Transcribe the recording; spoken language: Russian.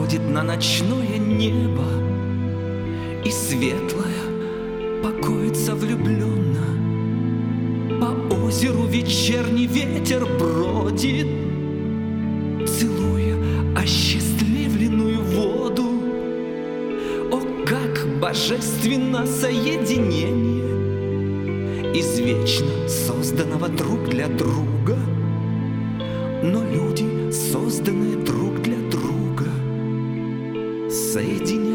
сходит на ночное небо, и светлая покоится влюбленно. По озеру вечерний ветер бродит, целуя осчастливленную воду. О, как божественно соединение извечно созданного друг для друга, но люди, созданные друг для друга, соединение.